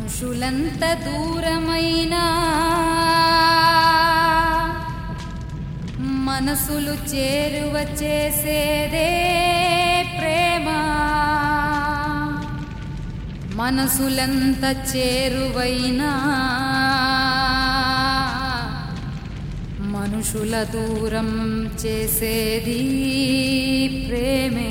మనుషులంత దూరమైనా మనసులు చేరువ చేసేదే ప్రేమ. మనసులంత చేరువైనా మనుషుల దూరం చేసేది ప్రేమే.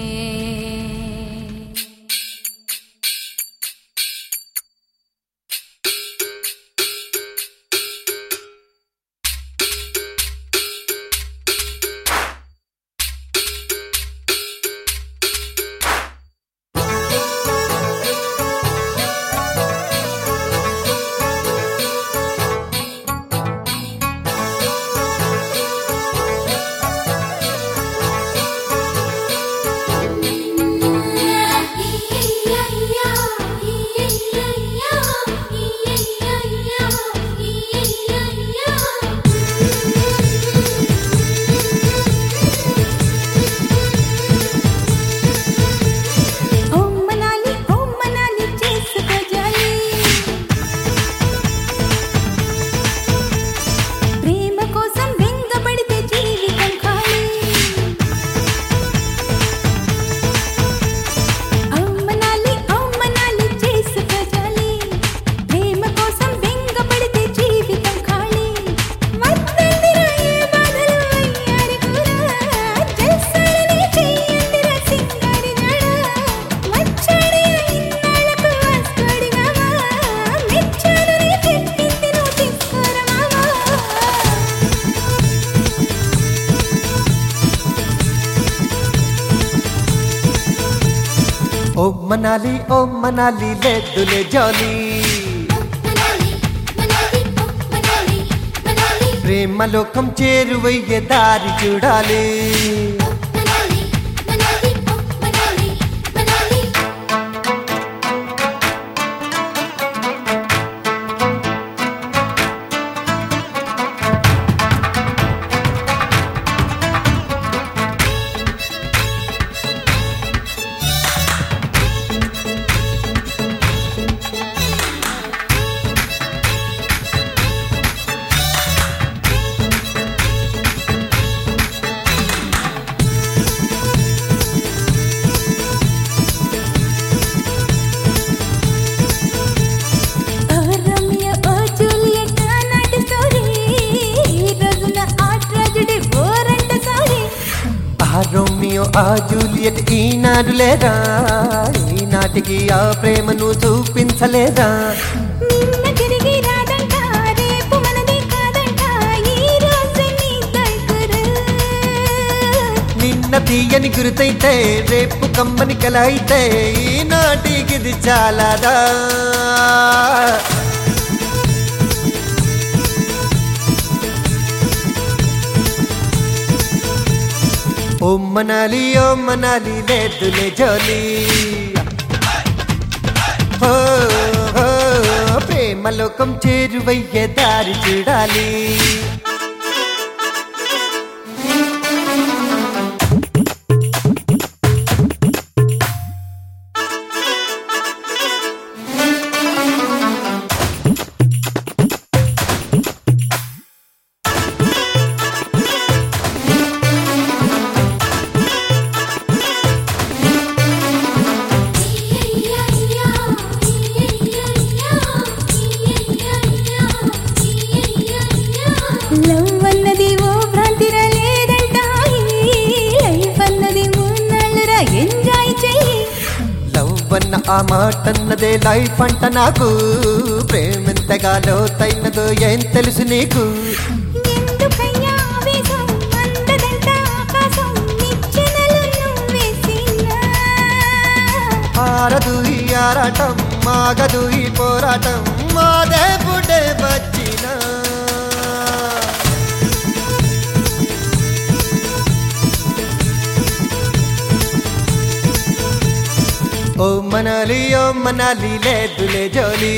ओ मनाली ले दुले जाली प्रेम लोकम చేరువయ్యే దారి చూడాలి. రోమియో ఆ జూలియట్ ఈనాడు లేదా, ఈనాటికి ఆ ప్రేమను చూపించలేదా? నిన్న తిరిగి రాదంట, రేపు మనది కాదంట, ఈ రోజు నీ దగ్గర. నిన్న తీయని గురుతైతే రేపు కమ్మని కల అయితే ఈనాటికి ఇది చాలాదా? ओ मनाली ले दुले जोली हो हो प्रेम लोकम చేరువయ్యే దారి చూడాలి. లవ్ అన్నది ఓ భ్రాంతిరా లేదంట, లైఫ్ అన్నది మూన్నాళ్ళురా ఎంజాయ్ చెయ్యి. లవ్ అన్న ఆ మాట అన్నదే లైఫ్ అంట నాకు, ప్రేమెంతగా లోతైనదో ఏం తెలుసు నీకు? ఎందుకయ్యా ఆవేశం, అందదంట ఆకాశం, నిచ్చెనలు నువ్వేసినా. ఆరదు ఈ ఆరాటం, మాగదు ఈ పోరాటం, మాదే పుడే వచ్చిన. ओ मनाली ले दुले जोली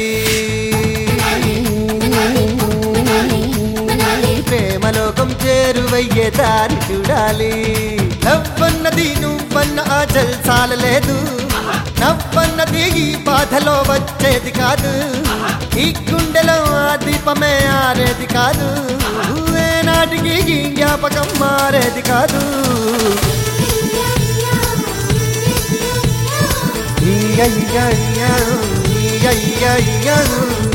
ప్రేమ లోకం చేరువయ్యే దారి చూడాలి. లవ్ అన్నది నువ్వన్న ఆ జల్సాల లేదు, నవ్వన్నది ఈ బాధలో వచ్చేది కాదు, ఈ గుండెలో ఆ దీపమే ఆరేది కాదు, ఏనాటికి ఈ జ్ఞాపకం మారేది కాదు. ఈ అయ్యయ్యో, ఈ అయ్యయ్యో.